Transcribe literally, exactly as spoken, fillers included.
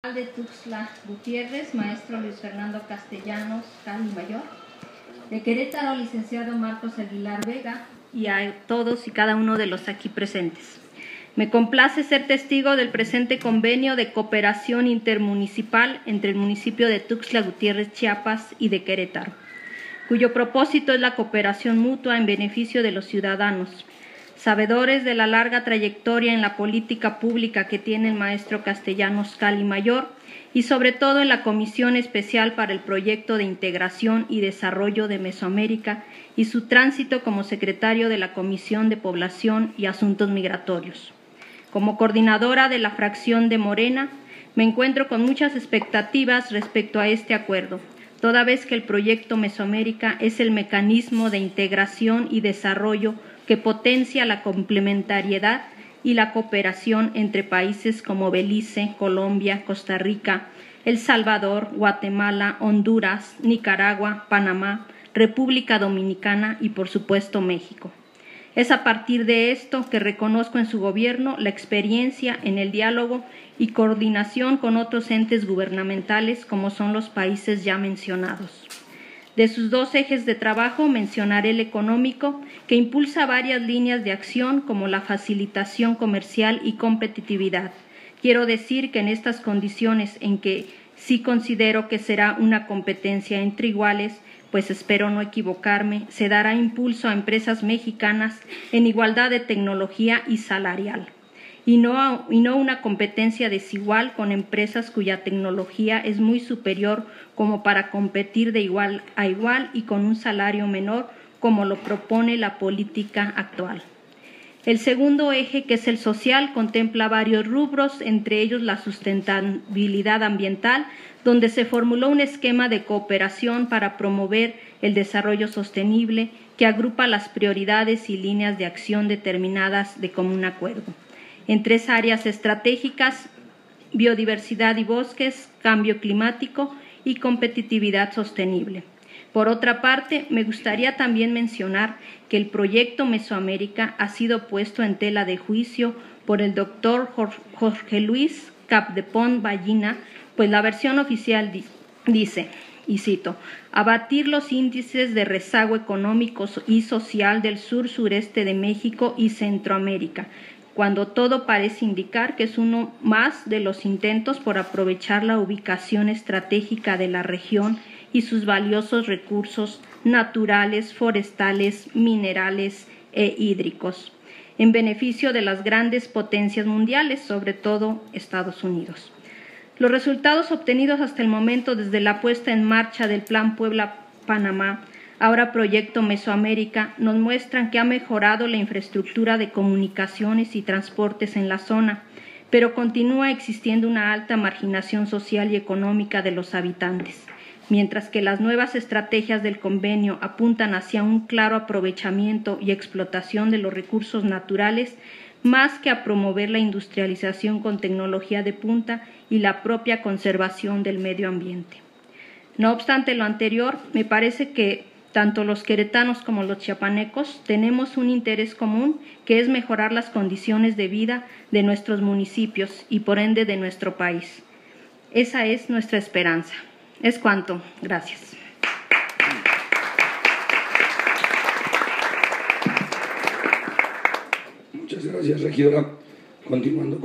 De Tuxtla Gutiérrez, maestro Luis Fernando Castellanos Cali Mayor, de Querétaro, licenciado Marcos Aguilar Vega, y a todos y cada uno de los aquí presentes. Me complace ser testigo del presente convenio de cooperación intermunicipal entre el municipio de Tuxtla Gutiérrez, Chiapas, y de Querétaro, cuyo propósito es la cooperación mutua en beneficio de los ciudadanos. Sabedores de la larga trayectoria en la política pública que tiene el maestro Castellanos Cali Mayor y sobre todo en la Comisión Especial para el Proyecto de Integración y Desarrollo de Mesoamérica y su tránsito como secretario de la Comisión de Población y Asuntos Migratorios. Como coordinadora de la fracción de Morena, me encuentro con muchas expectativas respecto a este acuerdo, toda vez que el proyecto Mesoamérica es el mecanismo de integración y desarrollo que potencia la complementariedad y la cooperación entre países como Belice, Colombia, Costa Rica, El Salvador, Guatemala, Honduras, Nicaragua, Panamá, República Dominicana y, por supuesto, México. Es a partir de esto que reconozco en su gobierno la experiencia en el diálogo y coordinación con otros entes gubernamentales como son los países ya mencionados. De sus dos ejes de trabajo mencionaré el económico, que impulsa varias líneas de acción como la facilitación comercial y competitividad. Quiero decir que en estas condiciones en que sí considero que será una competencia entre iguales, pues espero no equivocarme, se dará impulso a empresas mexicanas en igualdad de tecnología y salarial, y no, a, y no una competencia desigual con empresas cuya tecnología es muy superior como para competir de igual a igual y con un salario menor como lo propone la política actual. El segundo eje, que es el social, contempla varios rubros, entre ellos la sustentabilidad ambiental, donde se formuló un esquema de cooperación para promover el desarrollo sostenible que agrupa las prioridades y líneas de acción determinadas de común acuerdo. En tres áreas estratégicas: biodiversidad y bosques, cambio climático y competitividad sostenible. Por otra parte, me gustaría también mencionar que el proyecto Mesoamérica ha sido puesto en tela de juicio por el doctor Jorge Luis Capdepón Ballina, pues la versión oficial dice, y cito, abatir los índices de rezago económico y social del sur-sureste de México y Centroamérica, cuando todo parece indicar que es uno más de los intentos por aprovechar la ubicación estratégica de la región y sus valiosos recursos naturales, forestales, minerales e hídricos, en beneficio de las grandes potencias mundiales, sobre todo Estados Unidos. Los resultados obtenidos hasta el momento desde la puesta en marcha del Plan Puebla-Panamá, ahora Proyecto Mesoamérica, nos muestran que ha mejorado la infraestructura de comunicaciones y transportes en la zona, pero continúa existiendo una alta marginación social y económica de los habitantes, mientras que las nuevas estrategias del convenio apuntan hacia un claro aprovechamiento y explotación de los recursos naturales, más que a promover la industrialización con tecnología de punta y la propia conservación del medio ambiente. No obstante lo anterior, me parece que tanto los queretanos como los chiapanecos tenemos un interés común, que es mejorar las condiciones de vida de nuestros municipios y por ende de nuestro país. Esa es nuestra esperanza. Es cuanto. Gracias. Muchas gracias, regidora. Continuando con